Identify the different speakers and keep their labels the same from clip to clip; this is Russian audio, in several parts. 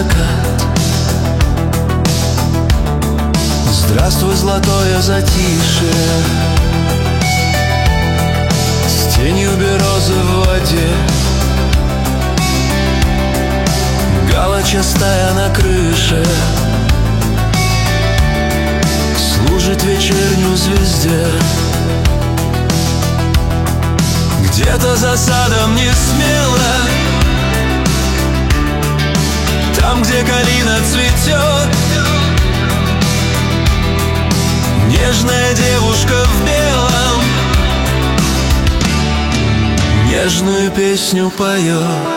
Speaker 1: закат. Здравствуй, золотое затишье, с тенью березы в воде. Галоча стая на крыше служит вечернюю звезде. Где-то за садом не смело, там, где калина цветет, нежная девушка в белом нежную песню поет.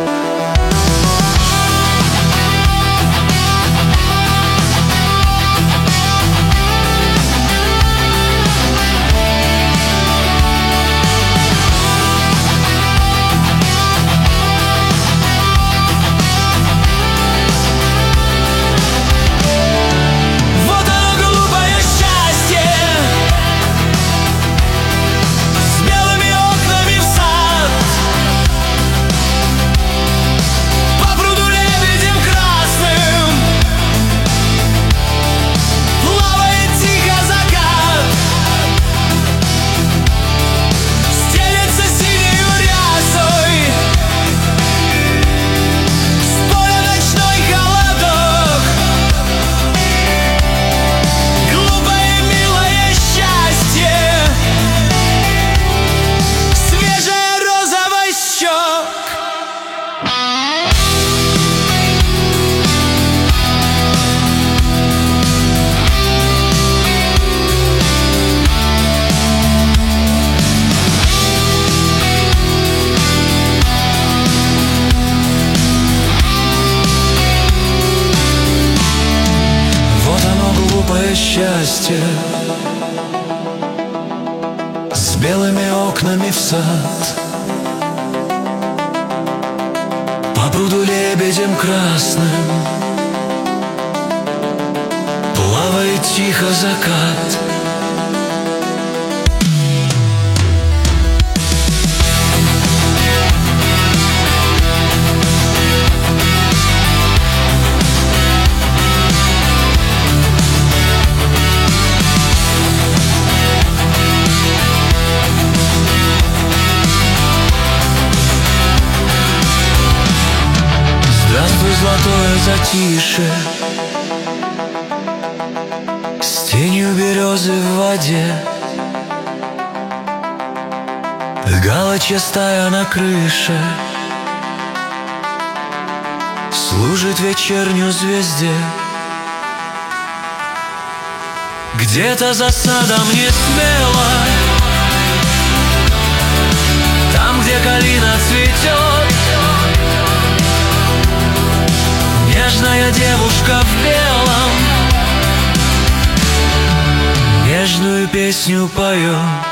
Speaker 1: Счастье с белыми окнами в сад, по пруду лебедем красным плавает тихо закат. Золотое затишье, с тенью березы в воде. Галочья стая на крыше служит вечернюю звезде. Где-то за садом не смело, там, где калина цветет, нежная девушка в белом нежную песню поет.